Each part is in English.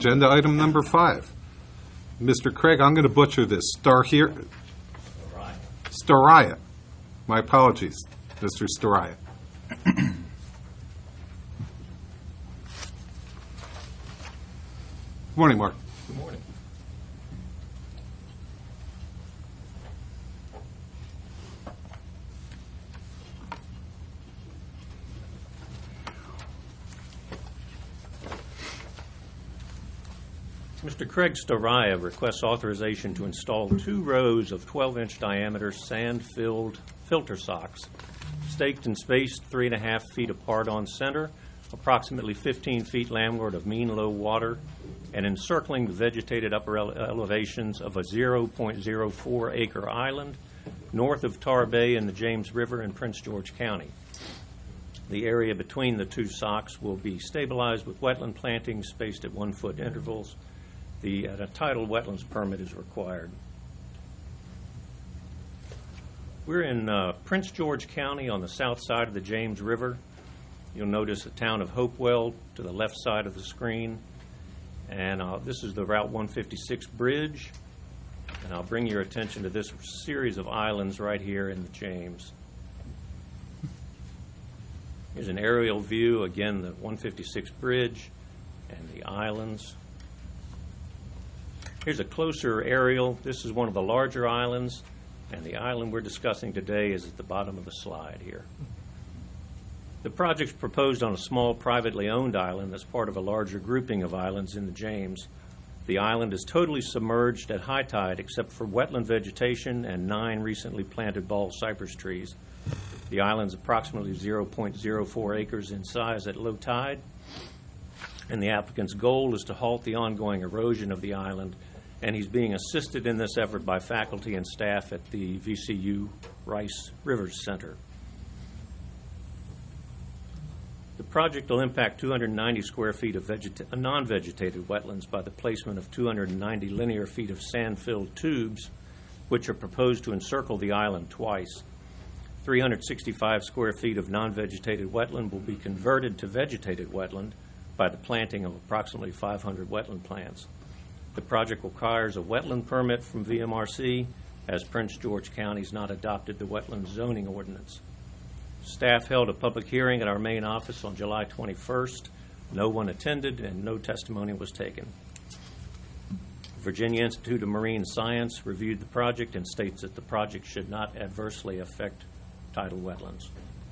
Agenda item number 5. Mr. Craig, I'm going to butcher this. Staraya. My apologies, Mr. Staraya. Good morning, Mark. Good morning. Mr. Craig Staraya requests authorization to install 2 rows of 12-inch diameter sand-filled filter socks, staked and spaced 3.5 feet apart on center, approximately 15 feet landward of mean low water, and encircling the vegetated upper elevations of a 0.04 acre island north of Tar Bay in the James River in Prince George County. The area between the 2 socks will be stabilized with wetland plantings spaced at 1-foot intervals. The tidal wetlands permit is required. We're in Prince George County on the south side of the James River. You'll notice the town of Hopewell to the left side of the screen. And this is the Route 156 bridge. And I'll bring your attention to this series of islands right here in the James. Here's an aerial view, again, the 156 bridge and the islands. Here's a closer aerial. This is one of the larger islands, and the island we're discussing today is at the bottom of the slide here. The project's proposed on a small privately owned island that's part of a larger grouping of islands in the James. The island is totally submerged at high tide except for wetland vegetation and 9 recently planted ball cypress trees. The island's approximately 0.04 acres in size at low tide, and the applicant's goal is to halt the ongoing erosion of the island, and he's being assisted in this effort by faculty and staff at the VCU Rice Rivers Center. The project will impact 290 square feet of non-vegetated wetlands by the placement of 290 linear feet of sand-filled tubes, which are proposed to encircle the island twice. 365 square feet of non-vegetated wetland will be converted to vegetated wetland by the planting of approximately 500 wetland plants. The project requires a wetland permit from VMRC, as Prince George County's not adopted the wetland zoning ordinance. Staff held a public hearing at our main office on July 21st. No one attended and no testimony was taken. Virginia Institute of Marine Science reviewed the project and states that the project should not adversely affect tidal wetlands.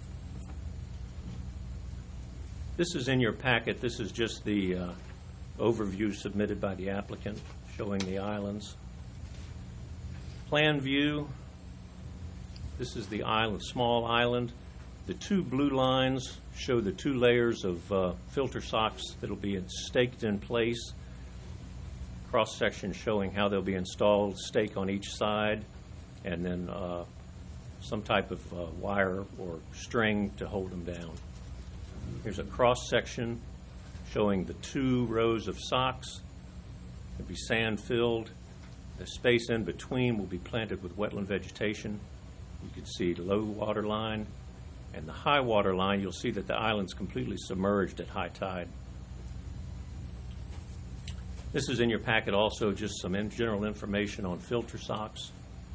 This is in your packet. This is just the overview submitted by the applicant showing the islands. Plan view. This is the island, small island. The 2 blue lines show the 2 layers of filter socks that will be staked in place. Cross section showing how they'll be installed, stake on each side, and then some type of wire or string to hold them down. Here's a cross section showing the 2 rows of socks. They'll be sand filled. The space in between will be planted with wetland vegetation. You can see the low water line and the high water line. You'll see that the island's completely submerged at high tide. This is in your packet also, just some general information on filter socks.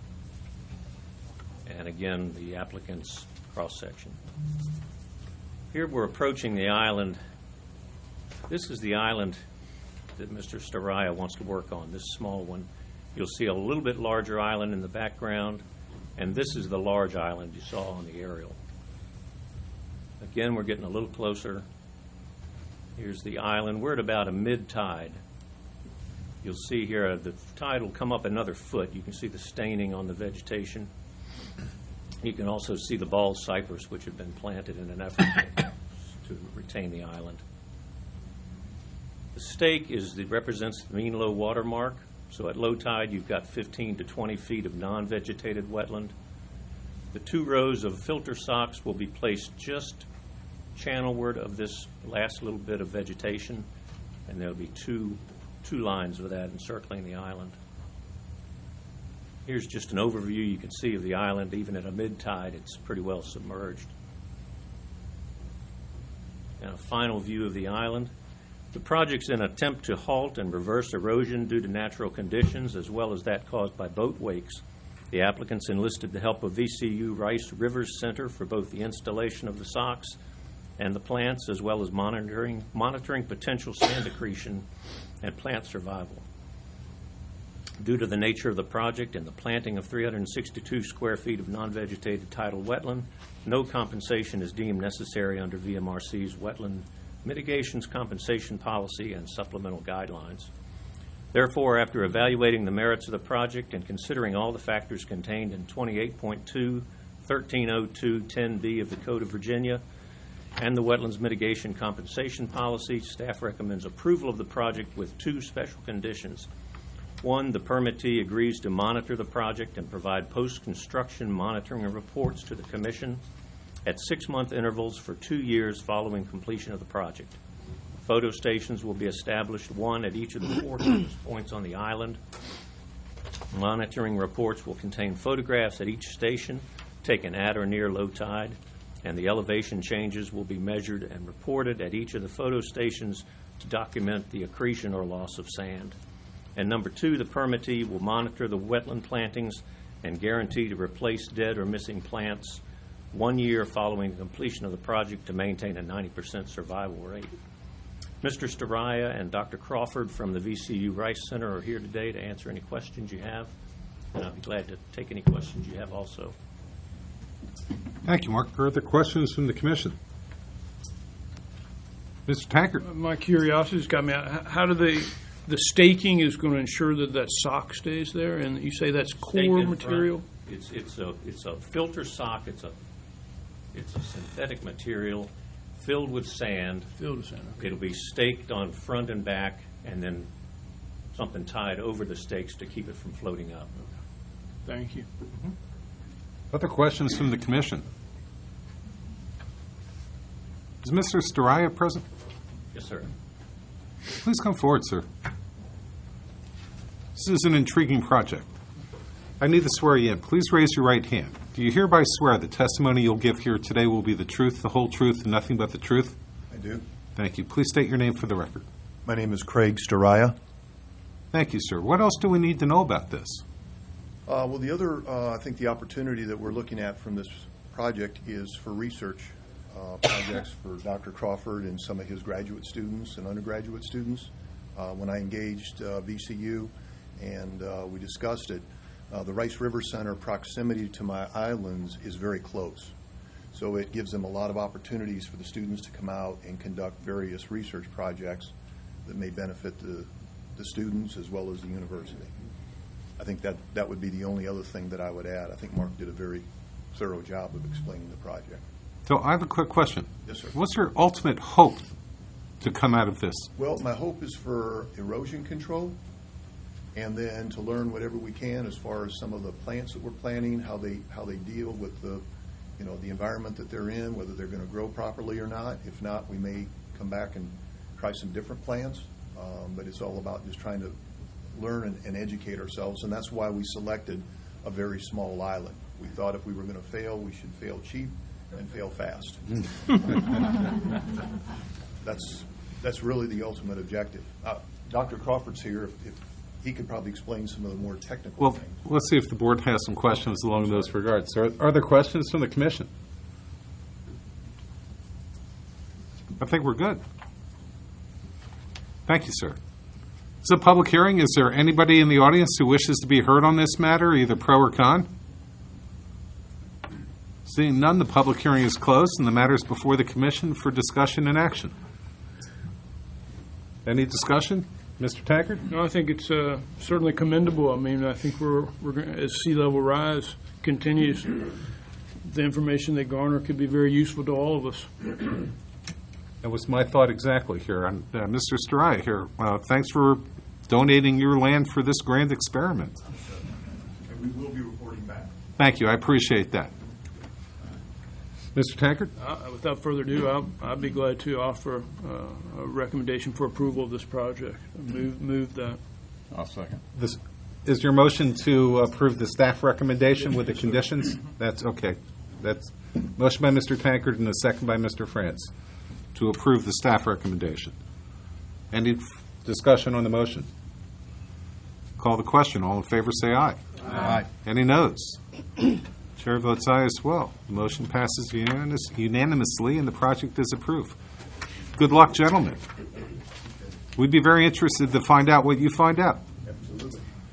And again, the applicant's cross section. Here we're approaching the island. This is the island that Mr. Staraya wants to work on, this small one. You'll see a little bit larger island in the background, and this is the large island you saw on the aerial. Again, we're getting a little closer. Here's the island. We're at about a mid-tide. You'll see here the tide will come up another foot. You can see the staining on the vegetation. You can also see the ball cypress, which have been planted in an effort to retain the island. The stake represents the mean low water mark. So at low tide, you've got 15 to 20 feet of non-vegetated wetland. The 2 rows of filter socks will be placed just channelward of this last little bit of vegetation, and there'll be two lines of that encircling the island. Here's just an overview you can see of the island. Even at a mid-tide, it's pretty well submerged. And a final view of the island. The project's an attempt to halt and reverse erosion due to natural conditions as well as that caused by boat wakes. The applicants enlisted the help of VCU Rice Rivers Center for both the installation of the SOX and the plants, as well as monitoring potential sand accretion and plant survival. Due to the nature of the project and the planting of 362 square feet of non-vegetated tidal wetland, no compensation is deemed necessary under VMRC's Wetland Mitigations Compensation Policy and supplemental guidelines. Therefore, after evaluating the merits of the project and considering all the factors contained in 28.2, 1302, 10B of the Code of Virginia, and the Wetlands Mitigation Compensation Policy, staff recommends approval of the project with two special conditions. One, the permittee agrees to monitor the project and provide post-construction monitoring reports to the Commission at 6-month intervals for 2 years following completion of the project. Photo stations will be established, one at each of the 4 points on the island. Monitoring reports will contain photographs at each station taken at or near low tide, and the elevation changes will be measured and reported at each of the photo stations to document the accretion or loss of sand. And number 2, the permittee will monitor the wetland plantings and guarantee to replace dead or missing plants 1 year following the completion of the project to maintain a 90% survival rate. Mr. Staraya and Dr. Crawford from the VCU Rice Center are here today to answer any questions you have, and I'll be glad to take any questions you have also. Thank you, Mark. Are there questions from the Commission? Mr. Tankard. My curiosity's got me out. How do the staking is going to ensure that that sock stays there? And you say that's core material? It's a filter sock. It's a synthetic material filled with sand. Filled with sand. Okay. It'll be staked on front and back, and then something tied over the stakes to keep it from floating up. Thank you. Other questions from the Commission? Is Mr. Staraya present? Yes, sir. Please come forward, sir. This is an intriguing project. I need to swear you in. Please raise your right hand. Do you hereby swear the testimony you'll give here today will be the truth, the whole truth, and nothing but the truth? I do. Thank you. Please state your name for the record. My name is Craig Staraya. Thank you, sir. What else do we need to know about this? Well, the other, I think the opportunity that we're looking at from this project is for research projects for Dr. Crawford and some of his graduate students and undergraduate students. When I engaged VCU and we discussed it, the Rice River Center proximity to my islands is very close. So it gives them a lot of opportunities for the students to come out and conduct various research projects that may benefit the students as well as the university. I think that would be the only other thing that I would add. I think Mark did a very thorough job of explaining the project. So I have a quick question. Yes, sir. What's your ultimate hope to come out of this? Well, my hope is for erosion control, and then to learn whatever we can as far as some of the plants that we're planting, how they deal with the environment that they're in, whether they're going to grow properly or not. If not, we may come back and try some different plants. But it's all about just trying to learn and educate ourselves, and that's why we selected a very small island. We thought if we were going to fail, we should fail cheap and fail fast. That's really the ultimate objective. Dr. Crawford's here. If he could probably explain some of the more technical things. Let's see if the board has some questions along those regards. Are there questions from the Commission? I think we're good. Thank you, sir. It's a public hearing. Is there anybody in the audience who wishes to be heard on this matter, either pro or con? Seeing none, the public hearing is closed, and the matter is before the Commission for discussion and action. Any discussion? Mr. Tankard? No, I think it's certainly commendable. I mean, I think we're going, as sea level rise continues, the information they garner could be very useful to all of us. That was my thought exactly here. Mr. Staraya here, thanks for donating your land for this grand experiment. And we will be reporting back. Thank you. I appreciate that. Mr. Tankard? Without further ado, I'd be glad to offer a recommendation for approval of this project. Move that. I'll second. This is your motion to approve the staff recommendation with the conditions? That's okay. That's motion by Mr. Tankard and a second by Mr. France to approve the staff recommendation. Any discussion on the motion? Call the question. All in favor, say aye. Aye. Any noes? Chair votes aye as well. The motion passes unanimously, and the project is approved. Good luck, gentlemen. We'd be very interested to find out what you find out.